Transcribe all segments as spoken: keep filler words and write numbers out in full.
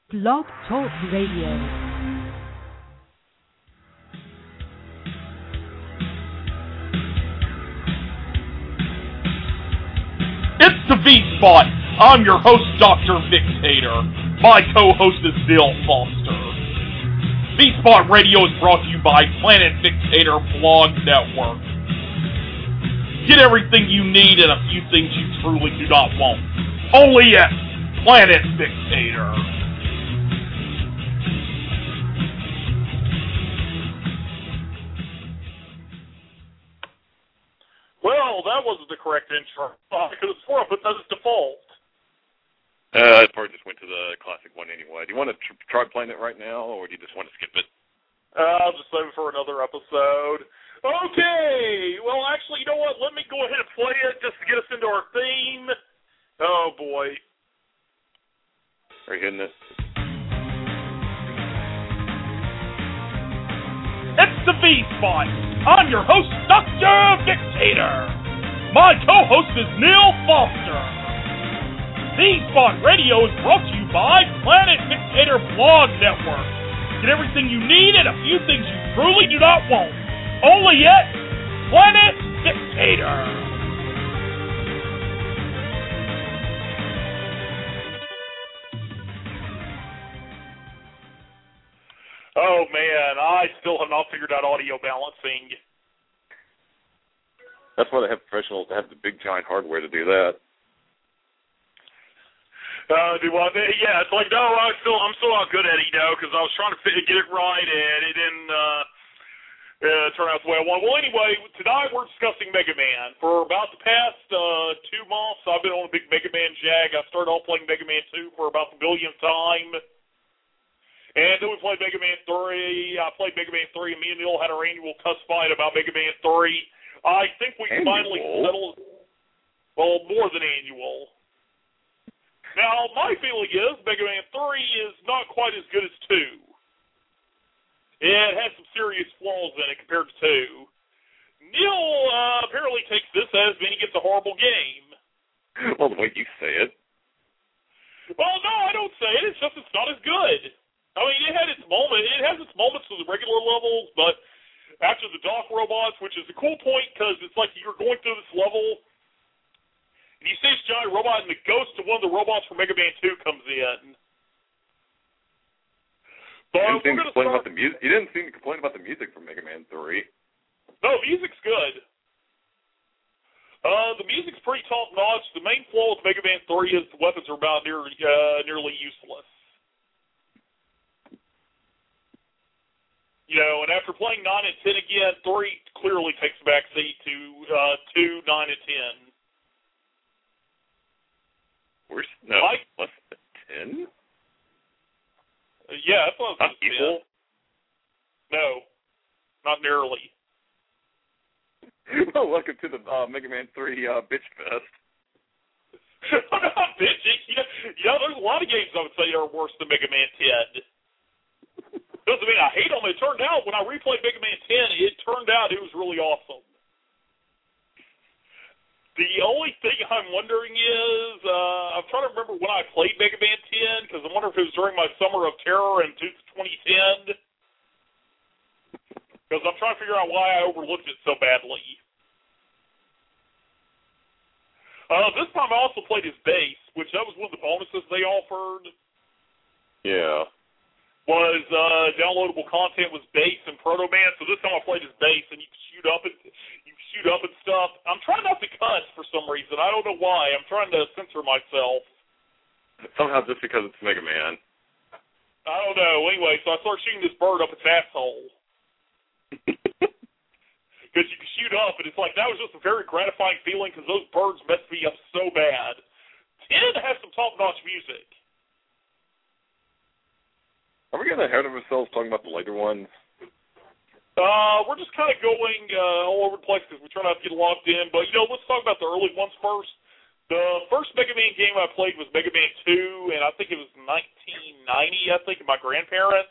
Blog Talk Radio. It's the V-Spot. I'm your host, Doctor Dictator. My co-host is Bill Foster. V-Spot Radio is brought to you by Planet Dictator Blog Network. Get everything you need and a few things you truly do not want. Only at Planet Dictator. Well, that wasn't the correct intro. I could have sworn, but that's default. Uh, I probably just went to the classic one anyway. Do you want to tr- try playing it right now, or do you just want to skip it? Uh, I'll just save it for another episode. Okay, well, actually, you know what? Let me go ahead and play it just to get us into our theme. Oh, boy. Are you hitting it? It's the V-Spot. I'm your host, Doctor Dictator. My co-host is Neil Foster. V-Spot Radio is brought to you by Planet Dictator Blog Network. Get everything you need and a few things you truly do not want. Only at Planet Dictator. Oh, man, I still have not figured out audio balancing. That's why they have professionals to have the big, giant hardware to do that. Uh, do I? Yeah, it's like, no, I'm still, I'm still not good at it, you know, because I was trying to fit, get it right, and it didn't uh, uh, turn out the way I wanted. Well, anyway, tonight we're discussing Mega Man. For about the past uh, two months, I've been on a big Mega Man jag. I started off playing Mega Man two for about the billionth time. And then we played Mega Man three. I played Mega Man three, and me and Neil had our annual cuss fight about Mega Man three. I think we annual? finally settled, well, more than annual. Now, my feeling is Mega Man three is not quite as good as two. It has some serious flaws in it compared to two. Neil uh, apparently takes this as being it's a horrible game. Well, the way you say it. Well, no, I don't say it. It's just it's not as good. I mean, it had its moment. It has its moments with the regular levels, but after the Dock robots, which is a cool point because it's like you're going through this level, and you see this giant robot, and the ghost of one of the robots from Mega Man two comes in. But you, didn't seem to complain start... about the mu- you didn't seem to complain about the music from Mega Man three. No, music's good. Uh, the music's pretty top-notch. The main flaw with Mega Man three is the weapons are about near, uh, nearly useless. You know, and after playing nine and ten again, three clearly takes a back seat to uh, two, nine, and ten. Worse? No, Mike? less than ten? Uh, yeah, that's what I was Not equal? No, not nearly. Well, welcome to the uh, Mega Man three uh, Bitch Fest. I'm not bitching. You know, you know, there's a lot of games I would say are worse than Mega Man ten. Doesn't mean I hate them. It turned out, when I replayed Mega Man ten, it turned out it was really awesome. The only thing I'm wondering is, uh, I'm trying to remember when I played Mega Man ten, because I wonder if it was during my Summer of Terror in twenty ten. Because I'm trying to figure out why I overlooked it so badly. Uh, this time I also played his bass, which that was one of the bonuses they offered. Yeah. Was uh, downloadable content was bass and Proto Man, so this time I played his bass, and you can shoot up and you can shoot up and stuff. I'm trying not to cuss for some reason. I don't know why. I'm trying to censor myself. Somehow just because it's Mega Man. I don't know. Anyway, so I started shooting this bird up its asshole. Because you can shoot up, and it's like, that was just a very gratifying feeling because those birds messed me up so bad. ten has some top-notch music. Are we getting ahead of ourselves talking about the later ones? Uh, we're just kind of going uh, all over the place because we're trying not to get locked in. But, you know, let's talk about the early ones first. The first Mega Man game I played was Mega Man two, and I think it was nineteen ninety, I think, of my grandparents.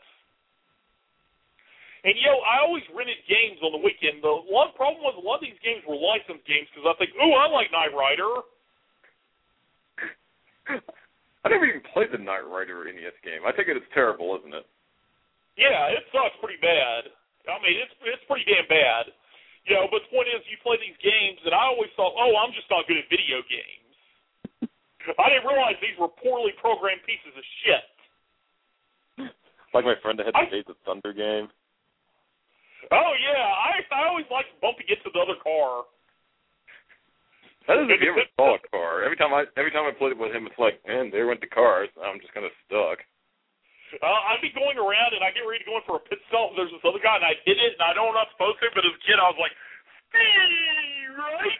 And, you know, I always rented games on the weekend. The one problem was a lot of these games were licensed games because I think, ooh, I like Knight Rider. I never even played the Knight Rider N E S game. I think it's terrible, isn't it? Yeah, it sucks pretty bad. I mean, it's it's pretty damn bad. You know, but the point is, you play these games, and I always thought, oh, I'm just not good at video games. I didn't realize these were poorly programmed pieces of shit. Like my friend that had the I, Days of Thunder game. Oh, yeah, I I always liked bumping into the other car. That is if you ever saw a car. Every time I every time I played it with him, it's like, man, there went the cars. I'm just kind of stuck. Uh, I'd be going around, and I get ready to go in for a pit stop, and there's this other guy, and I hit it, and I know I'm not supposed to, but as a kid, I was like, hey, right?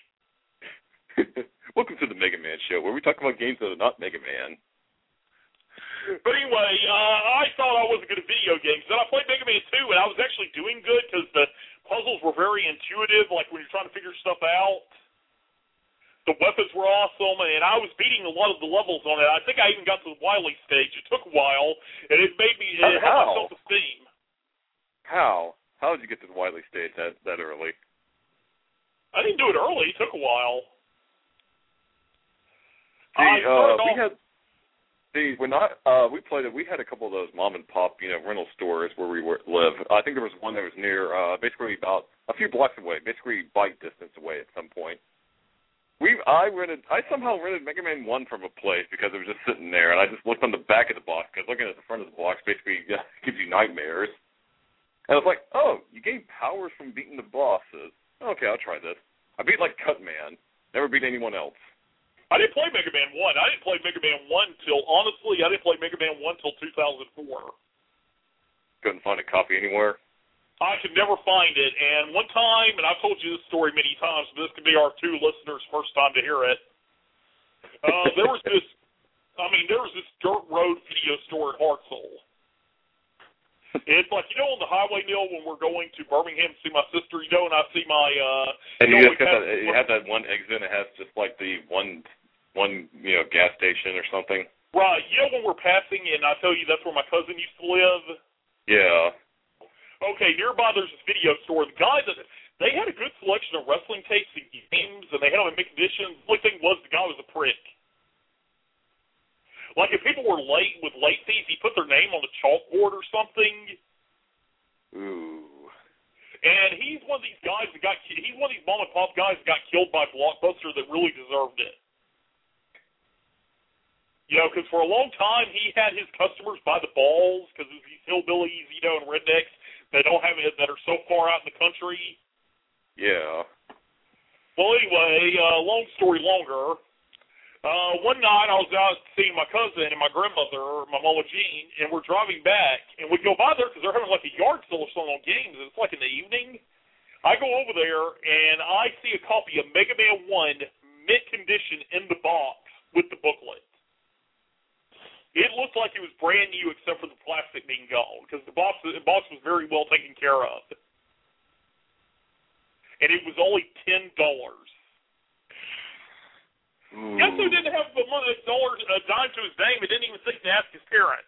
Welcome to the Mega Man Show, where we talk about games that are not Mega Man. But anyway, uh, I thought I wasn't good at video games. Then I played Mega Man two, and I was actually doing good because the puzzles were very intuitive, like when you're trying to figure stuff out. The weapons were awesome, and I was beating a lot of the levels on it. I think I even got to the Wily stage. It took a while, and it made me, it helped my self-esteem. How? How did you get to the Wily stage that, that early? I didn't do it early. It took a while. See, uh, we had, see, when I, uh, we played it, we had a couple of those mom and pop, you know, rental stores where we were, live. I think there was one that was near, uh, basically about a few blocks away, basically bike distance away at some point. We, I rented, I somehow rented Mega Man one from a place because it was just sitting there, and I just looked on the back of the box, because looking at the front of the box basically gives you nightmares. And I was like, oh, you gain powers from beating the bosses. Okay, I'll try this. I beat, like, Cutman. Never beat anyone else. I didn't play Mega Man one. I didn't play Mega Man one till, honestly, I didn't play Mega Man one till two thousand four. Couldn't find a copy anywhere? I could never find it, and one time, and I've told you this story many times, but this could be our two listeners' first time to hear it. Uh, there was this, I mean, there was this dirt road video store in Hartselle. It's like, you know, on the highway, Neil, when we're going to Birmingham to see my sister, you know, and I see my, uh... And you, you know, just got that, you have that one exit, and it has just like the one, one, you know, gas station or something? Right, you know when we're passing, and I tell you that's where my cousin used to live? Yeah. Okay, nearby there's this video store. The guy that they had a good selection of wrestling tapes and games, and they had them in mint condition. The only thing was the guy was a prick. Like if people were late with late fees, he put their name on the chalkboard or something. Ooh. And he's one of these guys that got. He's one of these mom and pop guys that got killed by Blockbuster that really deserved it. You know, because for a long time he had his customers by the balls because of these hillbillies, you know, and rednecks that don't have it, that are so far out in the country. Yeah. Well, anyway, uh, long story longer. Uh, one night I was out seeing my cousin and my grandmother, my Mama Jean, and we're driving back, and we go by there because they're having like a yard sale or something on games, and it's like in the evening. I go over there, and I see a copy of Mega Man one, mint condition, in the box with the booklet. It looked like it was brand new except for the plastic being gone, because the box, the box was very well taken care of. And it was only ten dollars. Guess who didn't have a dollar, a dime to his name and didn't even think to ask his parents?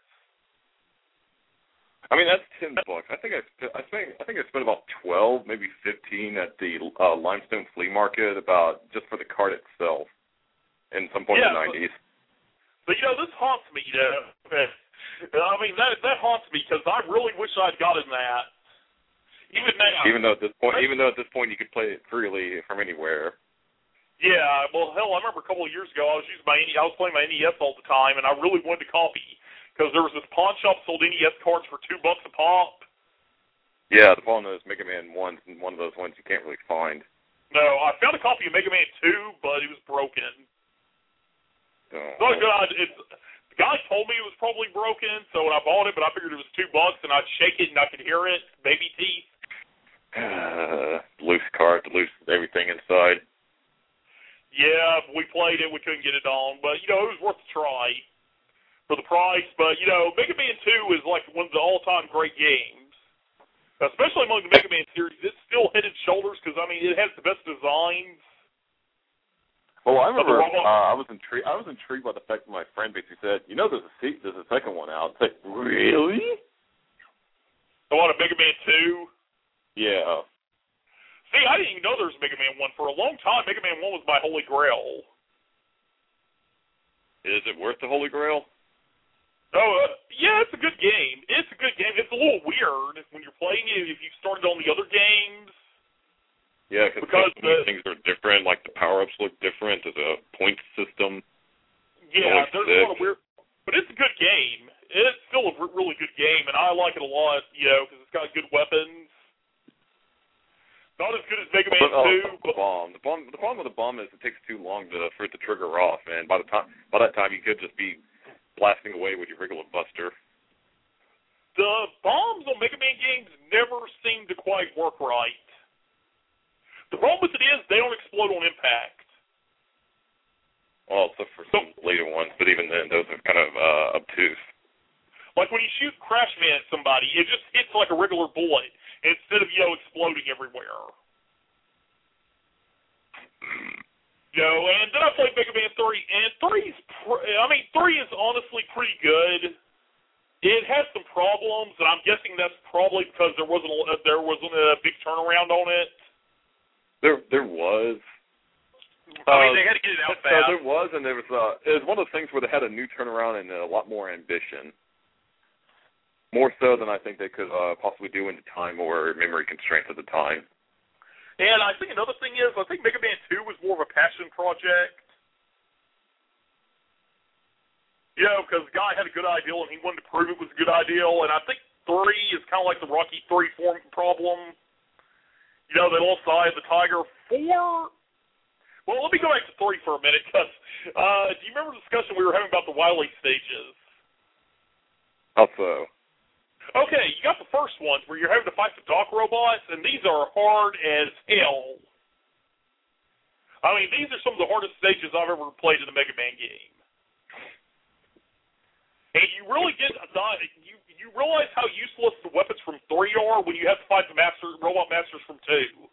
I mean, that's ten bucks. I think I, I think I think I spent about twelve, maybe fifteen at the uh, Limestone Flea Market, about just for the card itself, in some point yeah, in the nineties. But, you know, this haunts me, you know. I mean, that that haunts me because I really wish I'd gotten that. Even now. Even though at this point, even though at this point you could play it freely from anywhere. Yeah, well, hell, I remember a couple of years ago I was using my I was playing my N E S all the time, and I really wanted a copy because there was this pawn shop sold N E S cards for two bucks a pop. Yeah, the problem is Mega Man one's one of those ones you can't really find. No, I found a copy of Mega Man two, but it was broken. Oh. So God, it's, the guy told me it was probably broken, so when I bought it, but I figured it was two bucks, and I'd shake it and I could hear it, baby teeth. Uh, loose card, loose everything inside. Yeah, we played it, we couldn't get it on, but you know it was worth a try for the price. But you know, Mega Man two is like one of the all-time great games, especially among the Mega Man series. It's still head and shoulders because I mean it has the best designs. Well, I remember uh, I was intrigued. I was intrigued by the fact that my friend basically said, "You know, there's a se- there's a second one out." It's like, really? The one of Mega Man two? Yeah. See, I didn't even know there was Mega Man one for a long time. Mega Man one was my holy grail. Is it worth the Holy Grail? Oh, uh, yeah, it's a good game. It's a good game. It's a little weird when you're playing it if you started on the other games. Yeah, because so many things are different. Like the power-ups look different. There's a point system. Yeah, there's a lot of weird, but it's a good game. It's still a r- really good game, and I like it a lot. You know, because it's got good weapons. Not as good as Mega Man but, uh, two. The But bomb. The bomb. The problem with the bomb is it takes too long to, for it to trigger off, and by the time by that time you could just be blasting away with your regular Buster. The bombs on Mega Man games never seem to quite work right. The problem with it is they don't explode on impact. Well, except for some so, later ones, but even then, those are kind of uh, obtuse. Like when you shoot Crash Man at somebody, it just hits like a regular bullet instead of, you know, exploding everywhere. You know, and then I played Mega Man three, and three's, pr- I mean, three is honestly pretty good. It has some problems, and I'm guessing that's probably because there wasn't a, there wasn't a big turnaround on it. There, there was. I mean, uh, they had to get it out fast. Uh, there was, and there was. Uh, it was one of those things where they had a new turnaround and a lot more ambition, more so than I think they could uh, possibly do in the time or memory constraints at the time. And I think another thing is, I think Mega Man two was more of a passion project. You know, because the guy had a good idea and he wanted to prove it was a good idea. And I think three is kind of like the Rocky three form problem. You know, they lost the Eye of the Tiger. Four. Well, let me go back to three for a minute, because uh, do you remember the discussion we were having about the Wily stages? How so? Okay, you got the first ones where you're having to fight the Doc robots, and these are hard as hell. I mean, these are some of the hardest stages I've ever played in a Mega Man game. And you really get you you realize how useless the weapons from three are when you have to fight the master robot masters from two.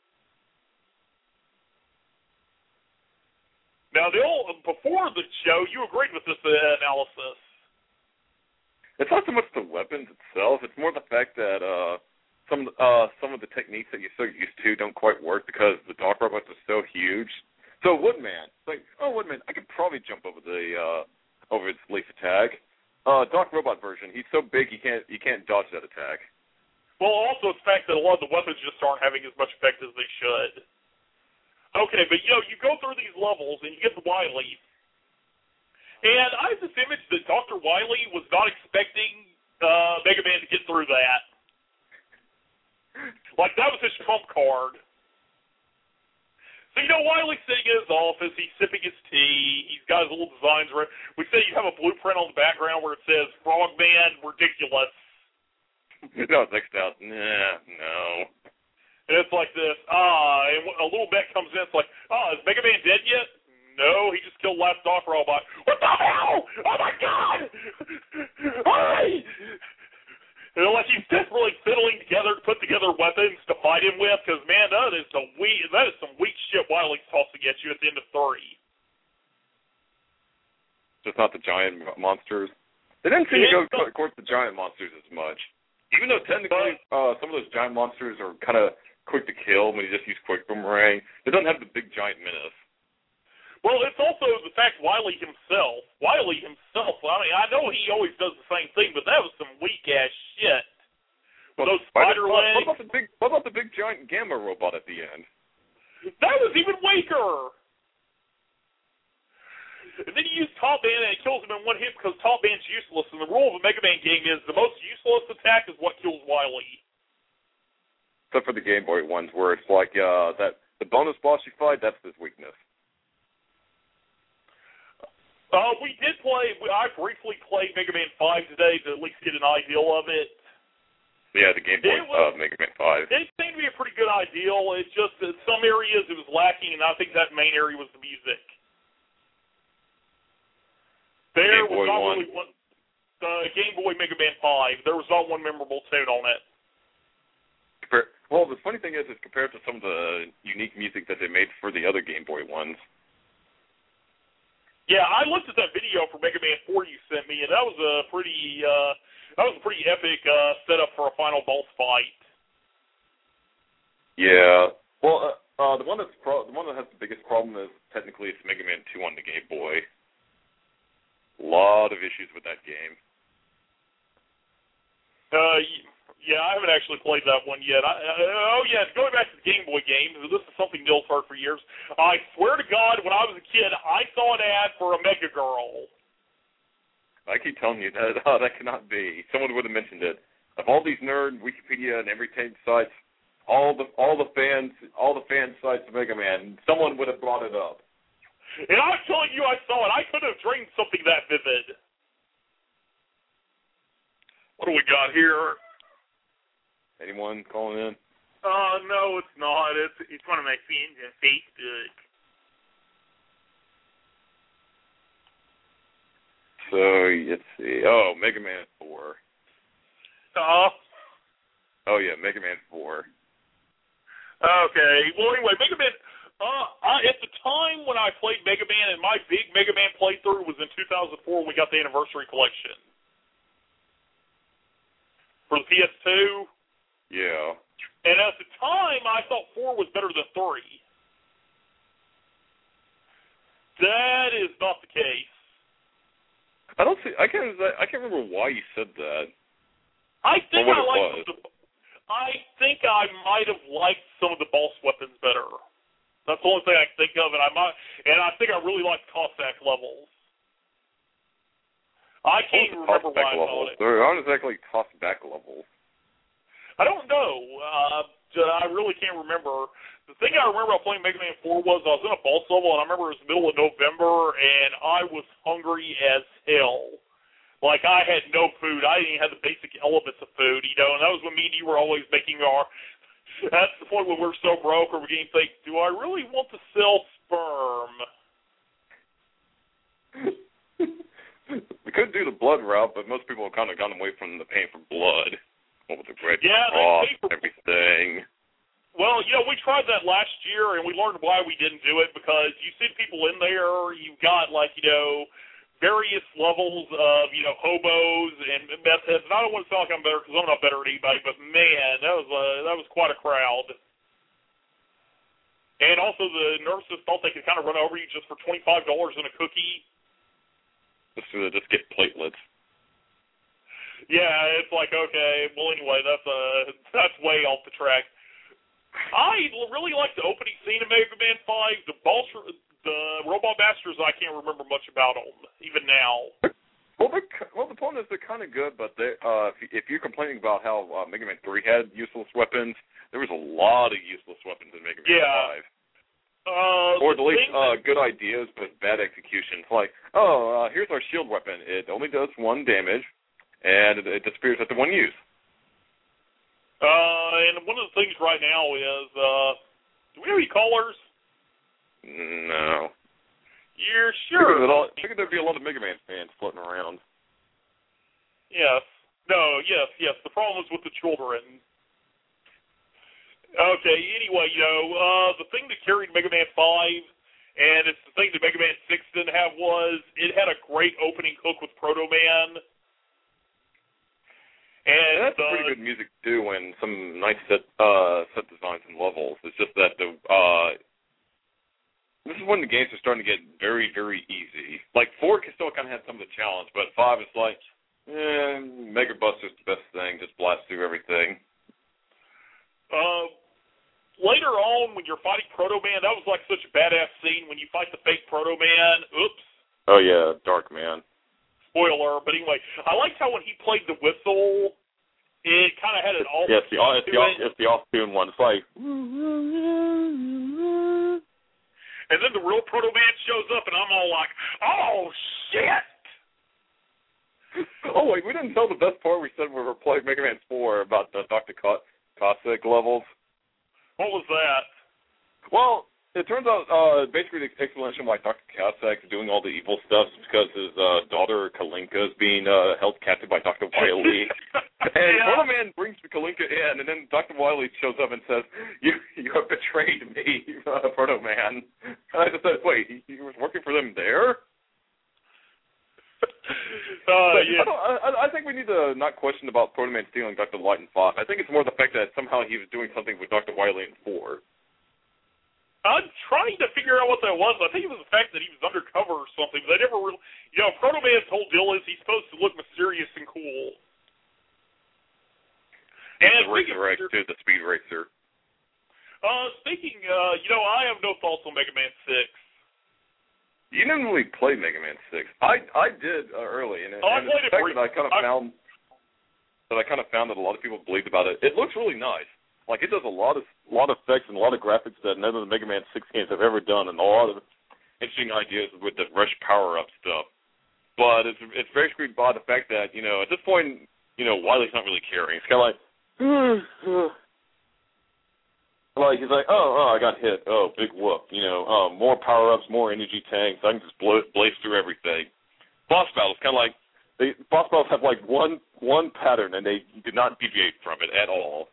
Now, the old, before the show, you agreed with this uh, analysis. It's not so much the weapons itself; it's more the fact that uh, some uh, some of the techniques that you're so used to don't quite work because the Doc robots are so huge. So Woodman, like, oh Woodman, I could probably jump over the uh, over its laser tag. Uh, Doc Robot version, he's so big he can't he can't dodge that attack. Well, also it's the fact that a lot of the weapons just aren't having as much effect as they should. Okay, but you know, you go through these levels and you get the Wily. And I have this image that Doctor Wily was not expecting uh, Mega Man to get through that. Like, that was his trump card. So, you know, Wily's sitting in his office, he's sipping his tea, he's got his little designs. We say you have a blueprint on the background where it says, Frogman, ridiculous. No, it's next out. Nah, no. And it's like this, ah, and a little bit comes in, it's like, ah, is Mega Man dead yet? No, he just killed last Doc robot. What the hell? Oh my god! Hurry! And like he's desperately fiddling together to put together weapons to fight him with, because man, that is some weak, that is some weak shit Wily's tossing at you at the end of three. Just not the giant monsters. They didn't seem to go the, towards the giant monsters as much, even though technically uh, some of those giant monsters are kind of quick to kill when you just use quick boomerang. They don't have the big giant menace. Well, it's also the fact Wily himself, Wily himself, I mean, I know he always does the same thing, but that was some weak-ass shit. Well, those spider what, legs. What about the big, what about the big giant Gamma robot at the end? That was even weaker! And then you use Top Man and it kills him in one hit because Top Man's useless, and the rule of a Mega Man game is the most useless attack is what kills Wily. Except for the Game Boy ones, where it's like, uh, that the bonus boss you fight, that's his weakness. Uh, we did play, I briefly played Mega Man five today to at least get an idea of it. Yeah, the Game Boy was, uh, Mega Man five. It seemed to be a pretty good ideal. It's just that some areas it was lacking, and I think that main area was the music. There Game was Boy not one. really one, the Game Boy Mega Man five, there was not one memorable tune on it. Compar- well, the funny thing is, is compared to some of the unique music that they made for the other Game Boy ones. Yeah, I looked at that video for Mega Man four you sent me, and that was a pretty, uh, that was a pretty epic uh, setup for a final boss fight. Yeah. Well, uh, uh, the one that's pro- the one that has the biggest problem is technically it's Mega Man two on the Game Boy. A lot of issues with that game. Uh, yeah, I haven't actually played that one yet. I, uh, oh, yeah, going back to the Game Boy game, this is something Neil's heard for years. I swear to God, when I was a kid, I saw an ad for a Mega Girl. I keep telling you that oh, that cannot be. Someone would have mentioned it. Of all these nerd Wikipedia and everything sites, all the all the fans all the fan sites of Mega Man, someone would have brought it up. And I'm telling you, I saw it. I couldn't have dreamed something that vivid. What do we got here? Anyone calling in? Uh, no, it's not. It's it's one of my friends on Facebook. So let's see. Oh, Mega Man four. Uh. Oh yeah, Mega Man four. Okay. Well, anyway, Mega Man. Uh, I, at the time when I played Mega Man, and my big Mega Man playthrough was in two thousand four. We got the Anniversary Collection for the P S two. Yeah. And at the time, I thought four was better than three. That is not the case. I don't see. I can't. I can't remember why you said that. I think I liked. The, I think I might have liked some of the boss weapons better. That's the only thing I can think of, and I might, and I think I really liked Cossack levels. I can't even remember why I thought it. They're not exactly Cossack levels. I don't know. Uh, I really can't remember. The thing I remember about playing Mega Man four was I was in a boss level, and I remember it was the middle of November, and I was hungry as hell. Like, I had no food. I didn't even have the basic elements of food, you know, and that was when me and you were always making our... That's the point when we're so broke or we're getting think, do I really want to sell sperm? We could do the blood route, but most people have kind of gone away from the pain for blood. What with the red yeah, cross and everything. Well, you know, we tried that last year, and we learned why we didn't do it, because you see people in there, you've got, like, you know... various levels of, you know, hobos and meth heads. And I don't want to sound like I'm better because I'm not better than anybody, but man, that was uh, that was quite a crowd. And also the nurses thought they could kind of run over you just for twenty-five dollars and a cookie. Just to just get platelets. Yeah, it's like, okay, well, anyway, that's uh, that's way off the track. I really like the opening scene of Mega Man five. The boss... The Robot Masters, I can't remember much about them, even now. Well, well, the point is they're kind of good, but they, uh, if, if you're complaining about how uh, Mega Man three had useless weapons, there was a lot of useless weapons in Mega Man yeah. five. Uh, or at least uh, good ideas, but bad execution. It's like, oh, uh, here's our shield weapon. It only does one damage, and it, it disappears after one use. Uh, and one of the things right now is, uh, do we have any callers? No. You're sure? I figured there'd be a lot of Mega Man fans floating around. Yes. No, yes, yes. The problem is with the children. Okay, anyway, you know, uh, the thing that carried Mega Man five, and it's the thing that Mega Man six didn't have, was it had a great opening hook with Proto Man. And, and that's uh, pretty good music, too, and some nice set, uh, set designs and levels. It's just that the... Uh, This is when the games are starting to get very, very easy. Like, four still kind of had some of the challenge, but five is like, eh, Mega Buster's the best thing, just blast through everything. Uh, later on, when you're fighting Proto Man, that was like such a badass scene. When you fight the fake Proto Man, oops. Oh, yeah, Dark Man. Spoiler, but anyway, I liked how when he played the whistle, it kind of had an alt. Yeah, it's the, it's the, it. it's the off-tune one. It's like... And then the real Proto Man shows up, and I'm all like, oh, shit! Oh, wait, we didn't tell the best part we said we were playing Mega Man four about the Doctor Cossack levels. What was that? Well, it turns out, uh, basically the explanation why Doctor Cossack is doing all the evil stuff is because his uh, daughter, Kalinka, is being uh, held captive by Doctor Wily. And yeah. Proto Man brings Kalinka in, and then Doctor Wily shows up and says, you you have betrayed me, uh, Proto Man. And I just said, wait, he, he was working for them there? Uh, yeah. I, don't, I, I think we need to not question about Proto Man stealing Doctor Light in five. I think it's more the fact that somehow he was doing something with Doctor Wily in four. I'm trying to figure out what that was. I think it was the fact that he was undercover or something. They never really, you know, Proto Man's whole deal is he's supposed to look mysterious and cool. He's and the Racer X, too, the Speed Racer. Uh, speaking, uh, you know, I have no thoughts on Mega Man six. You didn't really play Mega Man six. I I did uh, early, and, oh, and I played the it fact brief. that I kind of I, found that I kind of found that a lot of people believed about it. It looks really nice. Like, it does a lot of lot of effects and a lot of graphics that none of the Mega Man six games have ever done, and a lot of interesting ideas with the rush power-up stuff. But it's it's very screwed by the fact that, you know, at this point, you know, Wily's not really caring. It's kind of like, like, he's like, oh, oh, I got hit. Oh, big whoop. You know, um, more power-ups, more energy tanks. I can just blow, blaze through everything. Boss battles, kind of like, they, boss battles have, like, one one pattern, and they did not deviate from it at all.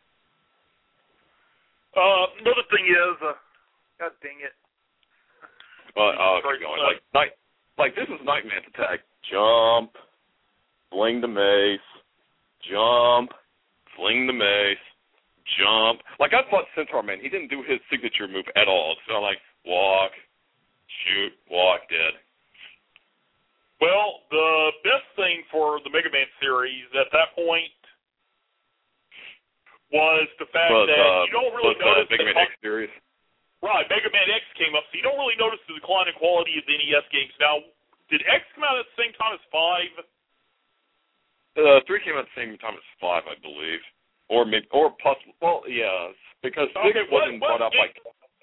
Uh, another thing is, uh, God dang it. Uh, oh, keep going. Like, night, like, this is Nightman's attack. Jump, fling the mace, jump, fling the mace, jump. Like, I fought Centaur Man. He didn't do his signature move at all. So, like, walk, shoot, walk, dead. Well, the best thing for the Mega Man series at that point was the fact but, that uh, you don't really but, notice uh, Mega Man X series. Right, Mega Man X came up, so you don't really notice the decline in quality of the N E S games. Now, did X come out at the same time as five? Uh, three came out at the same time as five, I believe, or maybe, or possibly. Well, yeah, because six okay, what, wasn't what brought up game, like.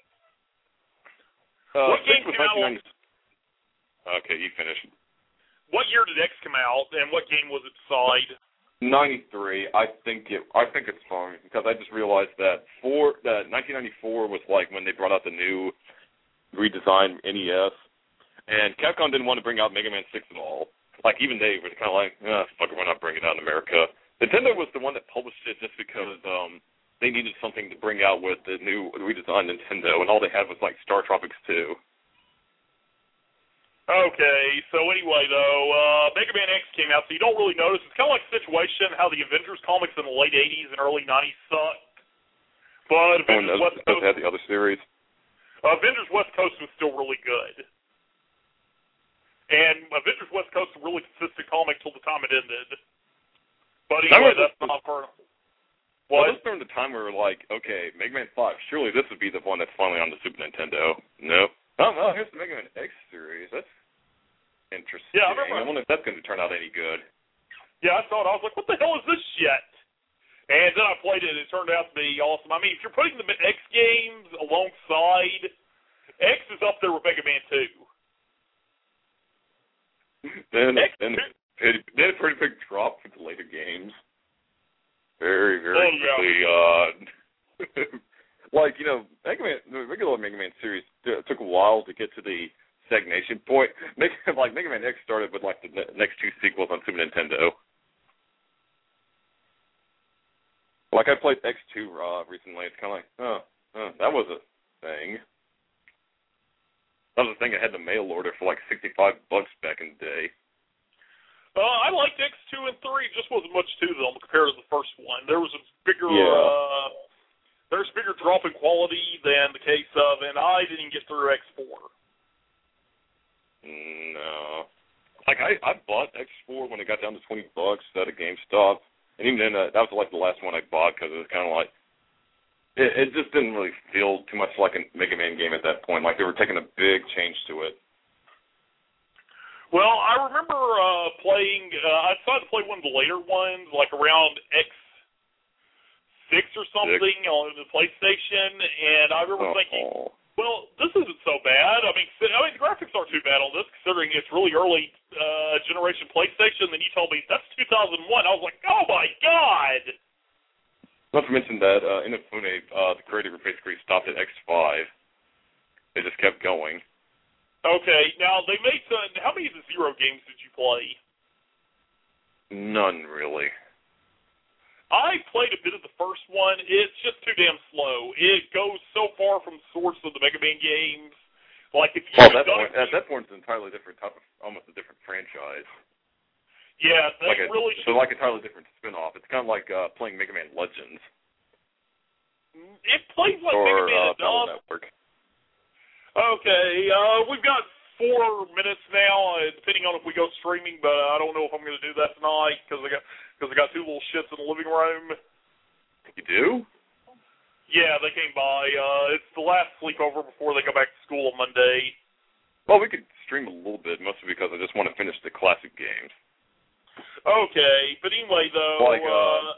Uh, what six game was came nineteen ninety. out? Okay, you finished. What year did X come out, and what game was it side? ninety-three. I think it. I think it's fine because I just realized that four. That nineteen ninety-four was like when they brought out the new redesigned N E S, and Capcom didn't want to bring out Mega Man six at all. Like even they were kind of like, ah, fuck it, we're not bringing it out in America. Nintendo was the one that published it just because um they needed something to bring out with the new redesigned Nintendo, and all they had was like Star Tropics two. Okay, so anyway, though, uh, Mega Man X came out, so you don't really notice. It's kind of like a situation how the Avengers comics in the late eighties and early nineties sucked. But Avengers oh, West Coast... had the other series. Uh, Avengers West Coast was still really good. And Avengers West Coast was a really consistent comic till the time it ended. But anyway, that's was, not for... What? Well, this during the time we were like, okay, Mega Man five, surely this would be the one that's finally on the Super Nintendo. Nope. Oh, no, here's the Mega Man X series. That's interesting. Yeah, I remember. I wonder if that's going to turn out any good. Yeah, I thought, I was like, what the hell is this shit? And then I played it, and it turned out to be awesome. I mean, if you're putting the X games alongside, X is up there with Mega Man two. Then, X then, it, then a pretty big drop for the later games. Very, very oh, yeah. quickly. Uh, like, you know, Mega Man, the regular Mega Man series t- took a while to get to the stagnation point. Mega, like Mega Man X started with like the ne- next two sequels on Super Nintendo. Like I played X two Raw recently. It's kind of like, oh, oh, that was a thing. That was a thing I had to mail order for like sixty-five bucks back in the day. Uh, I liked X two and three. Just wasn't much to them compared to the first one. There was a bigger, yeah. uh, there's a bigger drop in quality than the case of, and I didn't get through X four. No. Like, I, I bought X four when it got down to twenty bucks at a GameStop. And even then, uh, that was like the last one I bought because it was kind of like, it, it just didn't really feel too much like a Mega Man game at that point. Like, they were taking a big change to it. Well, I remember uh, playing, uh, I decided to play one of the later ones, like around X six or something Six. on the PlayStation, and I remember oh, thinking, oh. well, this isn't so bad. I mean, I mean, the graphics aren't too bad on this, considering it's really early uh, generation PlayStation. Then you told me that's two thousand one. I was like, oh my god! Not to mention that uh, Inafune, uh, the creator, basically stopped at X five. They just kept going. Okay, now they made some. How many of the Zero games did you play? None really. I played a bit of the first one. It's just too damn slow. It goes so far from the source of the Mega Man games. Like if you well, that done point, at that point, it's an entirely different type of, almost a different franchise. Yeah, they like a, really. So like a entirely different spin-off. It's kind of like uh, playing Mega Man Legends. It plays like or, Mega Man uh, Battle enough. Network. Okay, uh, we've got four minutes now, uh, depending on if we go streaming, but I don't know if I'm going to do that tonight because I got because I got two little shits in the living room. You do? Yeah, they came by. Uh, it's the last sleepover before they go back to school on Monday. Well, we could stream a little bit, mostly because I just want to finish the classic games. Okay, but anyway, though. Like, uh, uh,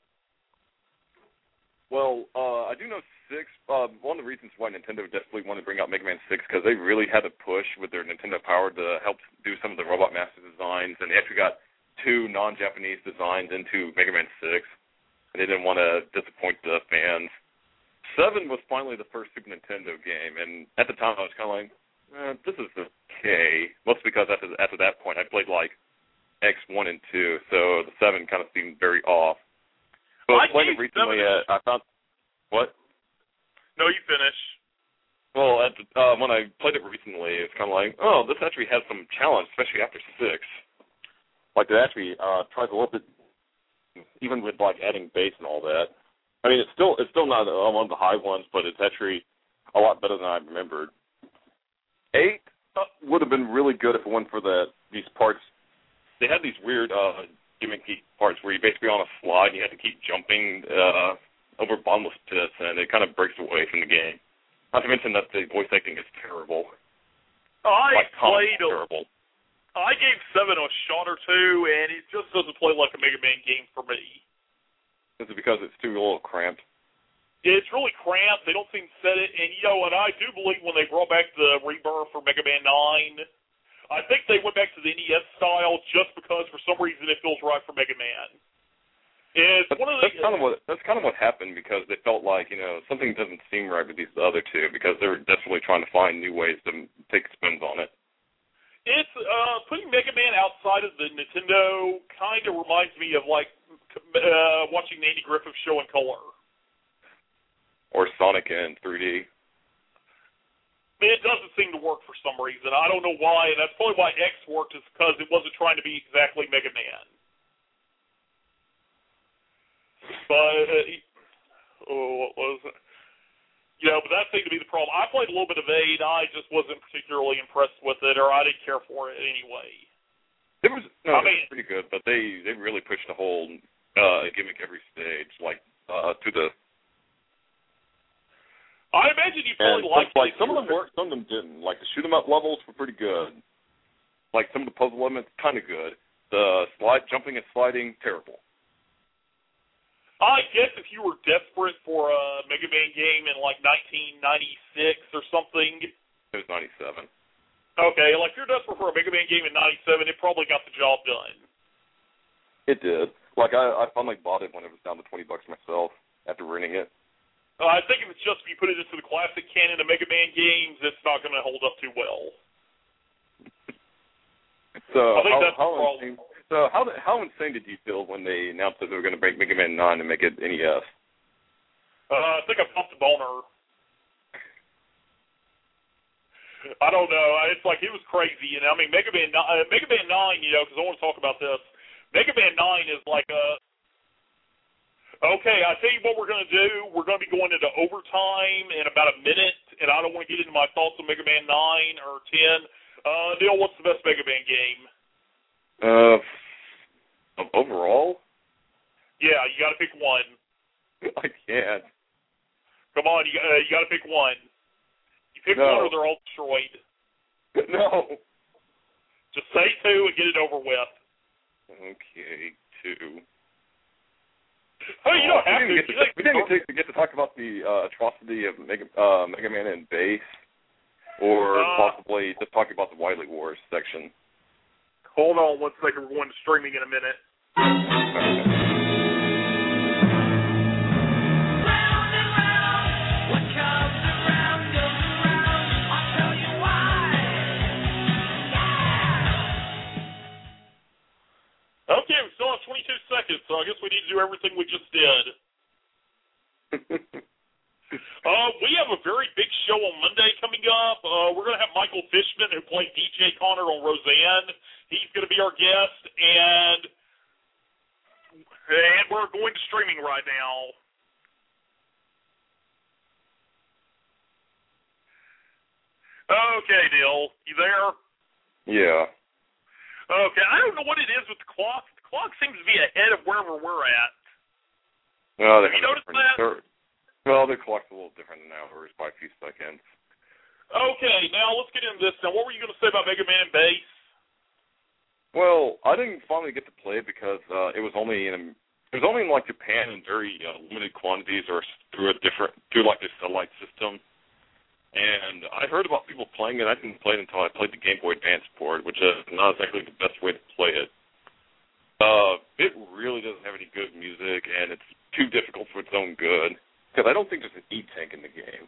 well, uh, I do know six. Uh, one of the reasons why Nintendo desperately wanted to bring out Mega Man six because they really had to push with their Nintendo Power to help do some of the Robot Master designs, and they actually got two non-Japanese designs into Mega Man six, and they didn't want to disappoint the fans. Seven was finally the first Super Nintendo game, and at the time I was kind of like, eh, this is okay. Mostly because after after that point I played like X one and two, so the seven kind of seemed very off. But I playing it recently, uh, I found what? No, you finish. Well, at the, uh, when I played it recently, it's kind of like, oh, this actually has some challenge, especially after six. Like it actually uh, tries a little bit, even with like adding bass and all that. I mean, it's still it's still not uh, one of the high ones, but it's actually a lot better than I remembered. Eight uh, would have been really good if it wasn't for the these parts. They had these weird uh, gimmicky parts where you're basically on a slide and you have to keep jumping uh, over bottomless pits, and it kind of breaks away from the game. Not to mention that the voice acting is terrible. I like, played a, terrible. I gave seven a shot or two, and it just doesn't play like a Mega Man game for me. Is it because it's too a little cramped? It's really cramped. They don't seem to set it. And, you know, and I do believe when they brought back the Rebirth for Mega Man nine, I think they went back to the N E S style just because for some reason it feels right for Mega Man. It's that's, one of the, that's kind of what that's kind of what happened because they felt like, you know, something doesn't seem right with these other two because they're desperately trying to find new ways to take spins on it. It's uh, putting Mega Man outside of the Nintendo kind of reminds me of like uh, watching the Andy Griffith Show in color. Or Sonic in three D. It doesn't seem to work for some reason. I don't know why, and that's probably why X worked is because it wasn't trying to be exactly Mega Man. But, uh, oh, what was it? You know, but that seemed to be the problem. I played a little bit of eight. I just wasn't particularly impressed with it, or I didn't care for it anyway. It was no, I it mean, was pretty good, but they, they really pushed the whole uh, gimmick every stage, like uh, to the. I imagine you probably and liked like it. some of them worked, some of them didn't. Like the shoot 'em up levels were pretty good. Like some of the puzzle elements, kind of good. The slide jumping and sliding, terrible. I guess if you were desperate for a Mega Man game in like nineteen ninety-six or something. It was ninety-seven. Okay, like if you're desperate for a Mega Man game in ninety-seven, it probably got the job done. It did. Like I, I finally bought it when it was down to twenty bucks myself after renting it. Uh, I think if it's just if you put it into the classic canon of Mega Man games, it's not going to hold up too well. So I think how, that's how the problem. insane, so how how insane did you feel when they announced that they were going to break Mega Man nine and make it N E S? Uh, I think I pumped a boner. I don't know. It's like it was crazy, and I mean Mega Man uh, Mega Man nine. You know, because I want to talk about this. Mega Man nine is like a. Okay, I tell you what we're going to do. We're going to be going into overtime in about a minute, and I don't want to get into my thoughts on Mega Man nine or ten. Uh, Neil, what's the best Mega Man game? Uh, overall? Yeah, you got to pick one. I can't. Come on, you, uh, you got to pick one. You pick No. one, or they're all destroyed. No. Just say two and get it over with. Okay, two. Hey, you don't have we to. didn't, get to, You we didn't get to get to talk about the uh, atrocity of Mega, uh, Mega Man and Bass, or Uh, possibly just talking about the Wily Wars section. Hold on one second. We're going to streaming in a minute. Okay, we still have twenty-two seconds, so I guess we need to do everything we just did. uh, we have a very big show on Monday coming up. Uh, we're going to have Michael Fishman, who played D J Connor on Roseanne. He's going to be our guest, and and we're going to streaming right now. Okay, Neil. You there? Yeah. Okay, I don't know what it is with the clock. The clock seems to be ahead of wherever we're at. No, they have you noticed that? They're, well, the clock's a little different than ours by a few seconds. Okay, now let's get into this. Now, what were you going to say about Mega Man and Bass? Well, I didn't finally get to play it because uh, it was only in it was only in like Japan in very uh, limited quantities or through a different through like a satellite system. And I heard about people playing it. I didn't play it until I played the Game Boy Advance port, which is not exactly the best way to play it. Uh, it really doesn't have any good music, and it's too difficult for its own good. Because I don't think there's an E-Tank in the game.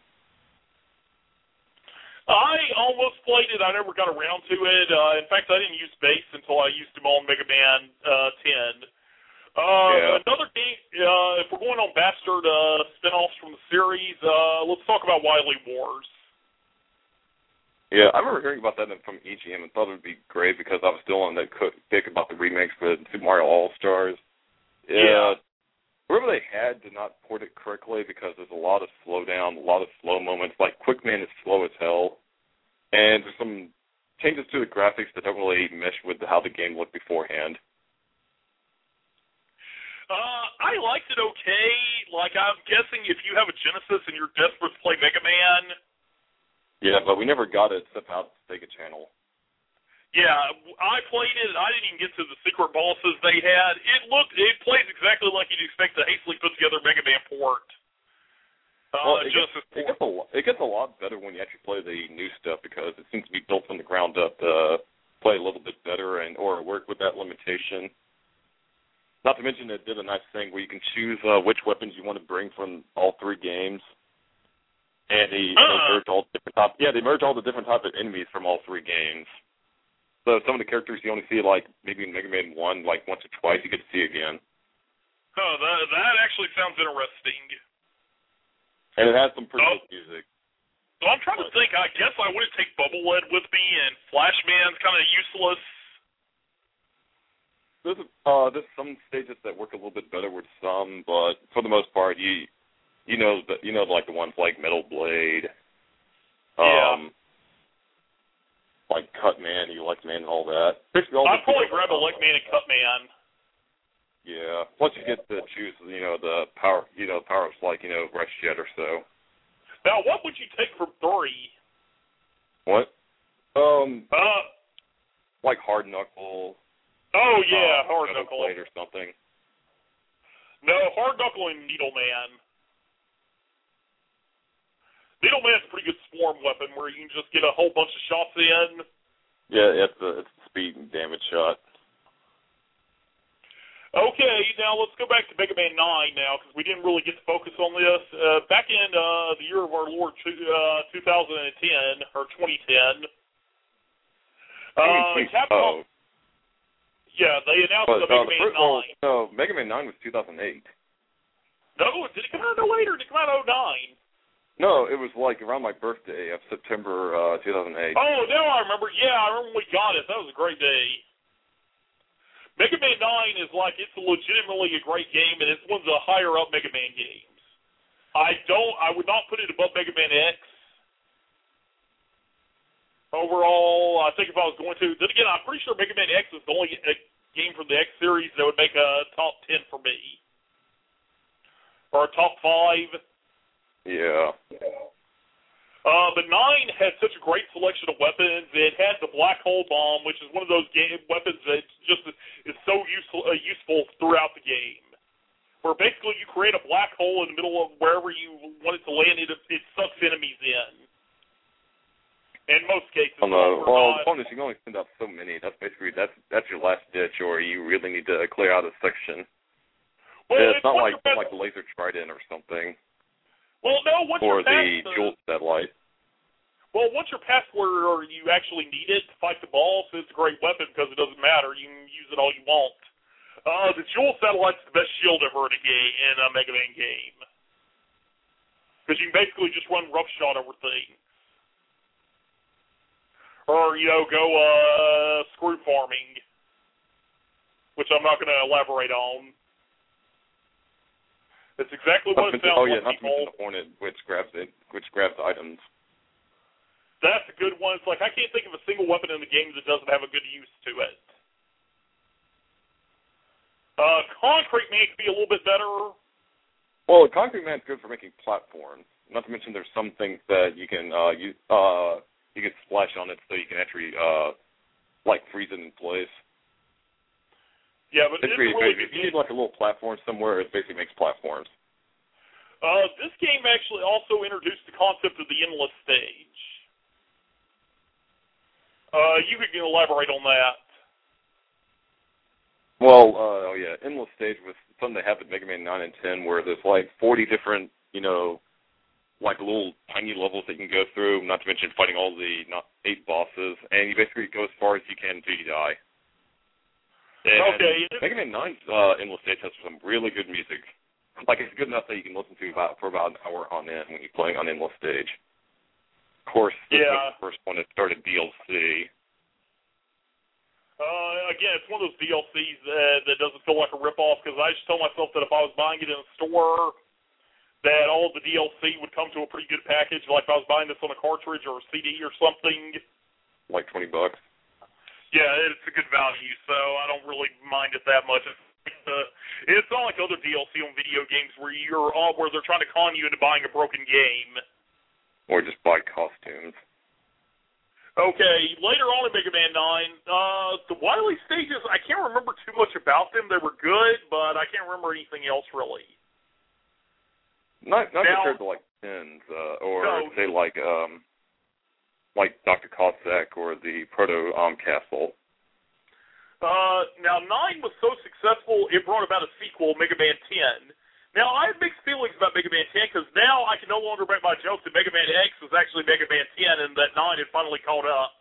I almost played it. I never got around to it. Uh, in fact, I didn't use Bass until I used him on Mega Man uh, ten. Uh, yeah. Another game, uh, if we're going on bastard uh, spin-offs from the series, uh, let's talk about Wily Wars. Yeah, I remember hearing about that from E G M and thought it would be great because I was still on that kick about the remakes for Super Mario All-Stars. Yeah. yeah. Whoever they had did not port it correctly because there's a lot of slowdown, a lot of slow moments. Like, Quickman is slow as hell. And there's some changes to the graphics that don't really mesh with how the game looked beforehand. Uh, I liked it okay. Like, I'm guessing if you have a Genesis and you're desperate to play Mega Man... Yeah, but we never got it except out the Sega channel. Yeah, I played it. I didn't even get to the secret bosses they had. It looked, it plays exactly like you'd expect a hastily put together Mega Man port. Uh, well, it gets, Genesis it, port. gets a, it gets a lot better when you actually play the new stuff because it seems to be built from the ground up to play a little bit better and or work with that limitation. Not to mention it did a nice thing where you can choose uh, which weapons you want to bring from all three games. And they, uh, they merge all the different type, yeah, they merge all the different type of enemies from all three games. So some of the characters you only see like maybe in Mega Man one, like once or twice, you get to see again. Oh, that that actually sounds interesting. And it has some pretty oh. good music. So I'm trying to think. I guess I would take Bubble Lead with me, and Flashman's kind of useless. There's uh, there's some stages that work a little bit better with some, but for the most part, you. You know, the, you know, like the ones like Metal Blade, um, Yeah. like Cutman, Electman, and all that. Basically, all I'd probably the grab Electman and Cutman. Yeah. Plus, you get to choose, you know, the power, you know, power-ups like, you know, Rush Jet or so. Now, what would you take from three? What? Um, uh, like Hard Knuckle. Oh yeah, uh, Hard Metal Knuckle. Blade or something. No, Hard Knuckle and Needleman. Needleman's a pretty good swarm weapon where you can just get a whole bunch of shots in. Yeah, it's the it's the speed and damage shot. Okay, now let's go back to Mega Man nine now because we didn't really get to focus on this. Uh, back in uh, the year of our Lord uh, two thousand ten or twenty ten, uh, Capcom. Oh. Yeah, they announced But, the no, Mega the Man first, nine. well, no, Mega Man nine was two thousand eight. No, did it come out no later? Did it come out oh nine? No, it was like around my birthday of September uh, two thousand eight. Oh, now I remember. Yeah, I remember we got it. That was a great day. Mega Man nine is like, it's legitimately a great game, and it's one of the higher up Mega Man games. I don't, I would not put it above Mega Man X. Overall, I think if I was going to, then again, I'm pretty sure Mega Man X is the only uh, game from the X series that would make a top ten for me. Or a top five. Yeah. Uh, but nine had such a great selection of weapons. It had the black hole bomb, which is one of those game weapons that just is so useful, uh, useful throughout the game. Where basically you create a black hole in the middle of wherever you want it to land, it, it sucks enemies in. In most cases. Oh, no. Well, not, the point is you can only send out so many. That's basically, that's that's your last ditch, or you really need to clear out a section. Well, yeah, it's, it's not like past, like the laser trident or something. Well, no, once or you're past the Jolt satellite. Well, once you're past where you actually need it to fight the boss, it's a great weapon because it doesn't matter. You can use it all you want. Uh, the Jolt satellite's the best shield ever in a game in a Mega Man game. Because you can basically just run roughshod over things. Or, you know, go uh, screw farming. Which I'm not going to elaborate on. That's exactly what it sounds oh, yeah, like, not to mention the Hornet, which grabs it, which grabs items. That's a good one. It's like, I can't think of a single weapon in the game that doesn't have a good use to it. Uh, Concrete Man could be a little bit better. Well, Concrete Man's good for making platforms. Not to mention there's some things that you can uh, you, uh, you can splash on it so you can actually, uh, like, freeze it in place. Yeah, but it's really really if you need, like, a little platform somewhere, it basically makes platforms. Uh, this game actually also introduced the concept of the endless stage. Uh, you could elaborate on that. Well, uh, oh yeah, endless stage was something they have in Mega Man nine and ten, where there's like forty different, you know, like little tiny levels that you can go through. Not to mention fighting all the not eight bosses, and you basically go as far as you can until you die. And okay. Mega Man nine's uh, endless stage has some really good music. Like, it's good enough that you can listen to about for about an hour on end when you're playing on endless stage. Of course, this yeah. was the first one that started D L C. Uh, again, it's one of those D L Cs that, that doesn't feel like a ripoff, because I just tell myself that if I was buying it in a store, that all of the D L C would come to a pretty good package, like if I was buying this on a cartridge or a C D or something. Like twenty bucks. Yeah, it's a good value, so I don't really mind it that much. It's, uh, it's not like other D L C on video games where you're all where they're trying to con you into buying a broken game. Or just buy costumes. Okay, later on in Mega Man nine, uh, the Wily stages, I can't remember too much about them. They were good, but I can't remember anything else, really. Not not now, compared to, like, Tens, uh, or, no, say, like, um, like Doctor Cossack or the Proto-Om Castle. Uh, now, nine was so successful, it brought about a sequel, Mega Man ten. Now, I have mixed feelings about Mega Man ten, because now I can no longer make my joke that Mega Man X was actually Mega Man ten, and that nine had finally caught up.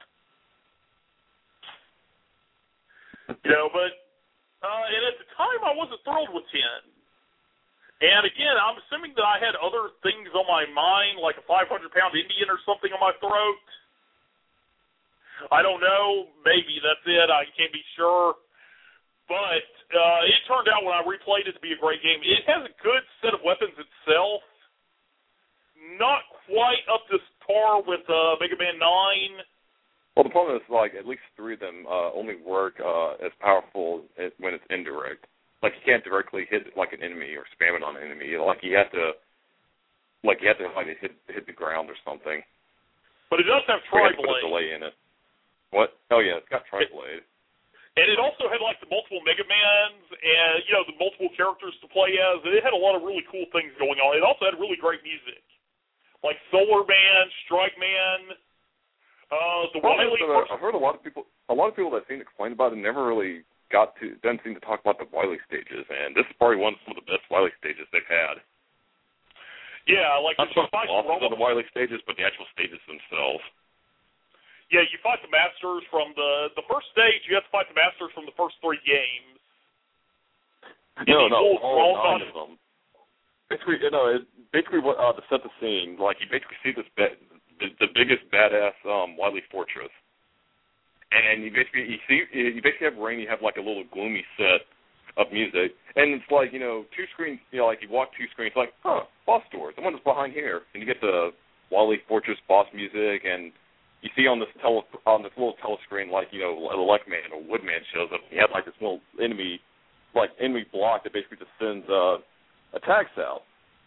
You know, but, uh, and at the time, I wasn't thrilled with ten. And again, I'm assuming that I had other things on my mind, like a five hundred pound Indian or something on my throat. I don't know. Maybe that's it. I can't be sure. But uh, it turned out when I replayed it to be a great game. It has a good set of weapons itself. Not quite up to par with uh, Mega Man nine. Well, the problem is, like, at least three of them uh, only work uh, as powerful as when it's indirect. Like, you can't directly hit, like, an enemy or spam it on an enemy. Like, you have to, like, you have to, like, hit, hit the ground or something. But it does have Tri-Blade. Tri-Blade. Put a delay in it. What? Oh, yeah, it's got Tri-Blade. And it also had, like, the multiple Mega Mans and, you know, the multiple characters to play as. It had a lot of really cool things going on. It also had really great music. Like Solar Man, Strike Man, uh, the well, Wily... Uh, I've heard a lot of people, a lot of people that seem to complain about it never really got to, doesn't seem to talk about the Wily stages, and this is probably one of some of the best Wily stages they've had. Yeah, like... Not so much the, the Wily stages, but the actual stages themselves. Yeah, you fight the masters from the the first stage. You have to fight the masters from the first three games. No, no, all nine of them. Basically, you know, it, basically, what uh, to set the scene, like you basically see this ba- the, the biggest badass um, Wily Fortress, and you basically you see you basically have rain. You have like a little gloomy set of music, and it's like, you know, two screens. You know, like you walk two screens, like, huh, boss doors. The one that's behind here, and you get the Wily Fortress boss music, and you see on this tele on this little telescreen, like, you know, a Luckman or Woodman shows up. You have like this little enemy, like enemy block that basically just sends uh, attacks out,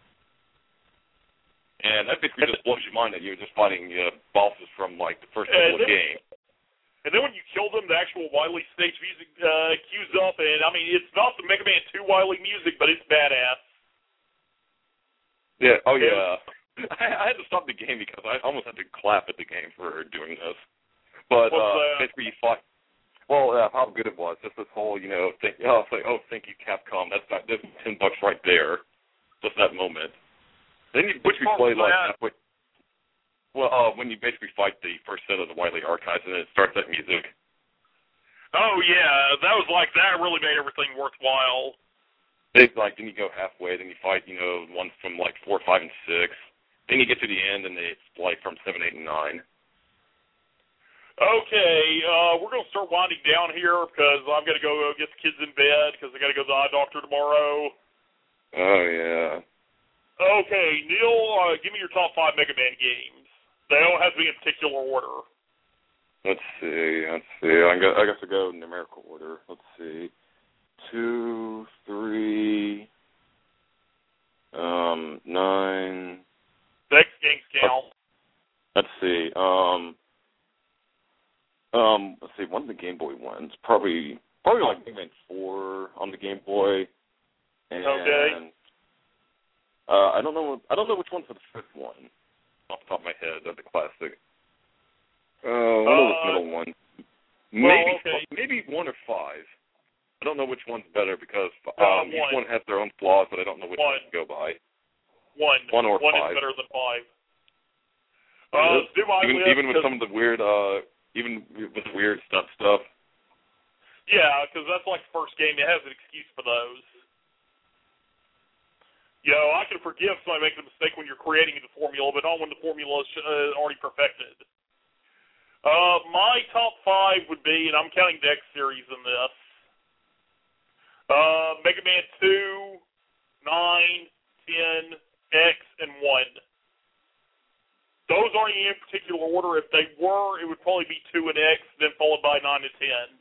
and that basically just blows your mind that you're just fighting uh, bosses from like the first couple of games. And then when you kill them, the actual Wily stage music uh, cues up, and I mean, it's not the Mega Man two Wily music, but it's badass. Yeah. Oh yeah. I, I had to stop the game because I almost had to clap at the game for doing this. But uh, basically, you fought. Well, uh, how good it was. Just this whole, you know, thing. Oh, it's like, oh, thank you, Capcom. That's not that's ten bucks right there. Just that moment. Then you basically play like halfway. Well, uh, when you basically fight the first set of the Wily Archives, and then it starts that music. Oh yeah, that was like that really made everything worthwhile. It's like then you go halfway, then you fight, you know, ones from like four, five, and six. Then you get to the end, and it's like from seven, eight, and nine. Okay, uh, we're going to start winding down here because I'm going to go get the kids in bed because I got to go to the eye doctor tomorrow. Oh, yeah. Okay, Neil, uh, give me your top five Mega Man games. They don't have to be in particular order. Let's see. Let's see. I guess I guess I go in numerical order. Let's see. Two, three, um, nine. Six games count. Let's see. Um, um, let's see. One of the Game Boy ones, probably, probably like Mega Man four on the Game Boy. And, okay. Uh, I don't know. I don't know which one's the fifth one off the top of my head of the classic. Uh, one uh, of the middle ones. Well, Maybe okay. maybe one or five. I don't know which one's better because uh, um, each one has their own flaws, but I don't know which one. one to go by. One. One or one five. One is better than five. Uh, do I even live even with some of the weird, uh, even with the weird stuff stuff. Yeah, because that's like the first game. It has an excuse for those. You know, I can forgive somebody making a mistake when you're creating the formula, but not when the formula is uh, already perfected. Uh, my top five would be, and I'm counting the X series in this, uh, Mega Man two, nine, ten, X, and one. Those aren't in particular order. If they were, it would probably be two and X, then followed by nine and ten.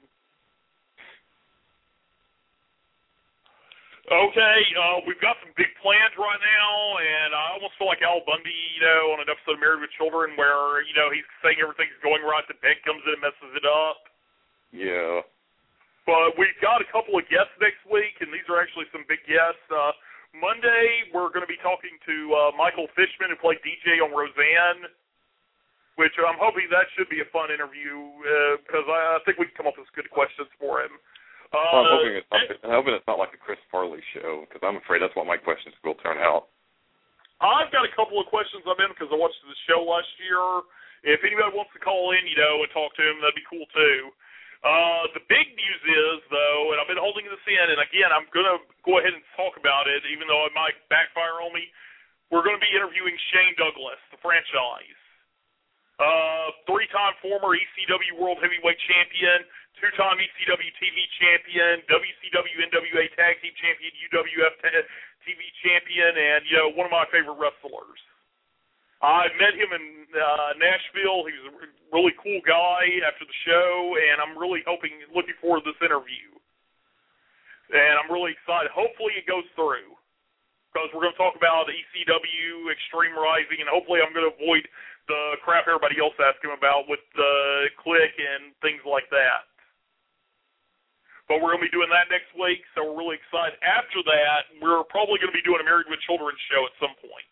Okay, uh, we've got some big plans right now, and I almost feel like Al Bundy, you know, on an episode of Married with Children where, you know, he's saying everything's going right, then Peg comes in and messes it up. Yeah. But we've got a couple of guests next week, and these are actually some big guests. Uh, Monday, we're going to be talking to uh, Michael Fishman, who played D J on Roseanne, which I'm hoping that should be a fun interview, uh, because I, I think we can come up with some good questions for him. Uh, well, I'm hoping it's not. I'm hoping it's not like the Chris Farley show, because I'm afraid that's what my questions will turn out. I've got a couple of questions I'm in because I watched the show last year. If anybody wants to call in, you know, and talk to him, that'd be cool too. Uh, the big news is, though, and I've been holding this in, and again, I'm going to go ahead and talk about it, even though it might backfire on me. We're going to be interviewing Shane Douglas, the franchise. Uh, three-time former E C W World Heavyweight Champion, two-time E C W T V Champion, W C W N W A Tag Team Champion, U W F T V Champion, and, you know, one of my favorite wrestlers. I met him in uh, Nashville. He was a really cool guy after the show, and I'm really hoping, looking forward to this interview. And I'm really excited. Hopefully it goes through, because we're going to talk about E C W, Extreme Rising, and hopefully I'm going to avoid the crap everybody else asked him about with the Click and things like that. But we're going to be doing that next week, so we're really excited. After that, we're probably going to be doing a Married with Children show at some point.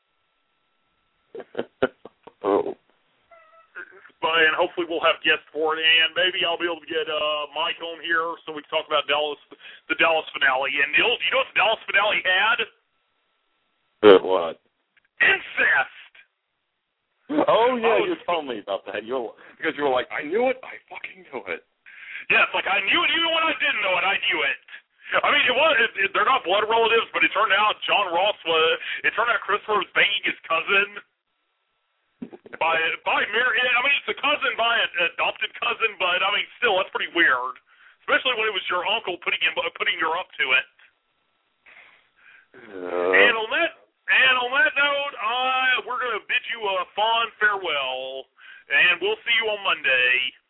Oh. But, and hopefully we'll have guests for it, and maybe I'll be able to get uh, Mike on here so we can talk about Dallas, the Dallas finale. And Neil, do you know what the Dallas finale had? Uh, what? Incest! Oh, yeah, oh, you told me about that. You were, because you were like, I knew it, I fucking knew it. Yes, like I knew it even when I didn't know it, I knew it. I mean, it was, it, it, they're not blood relatives, but it turned out John Ross was, it turned out Christopher was banging his cousin. By, by mere, I mean, it's a cousin by an adopted cousin, but, I mean, still, that's pretty weird. Especially when it was your uncle putting him, putting her up to it. Uh, and on that, and on that note, uh, we're going to bid you a fond farewell, and we'll see you on Monday.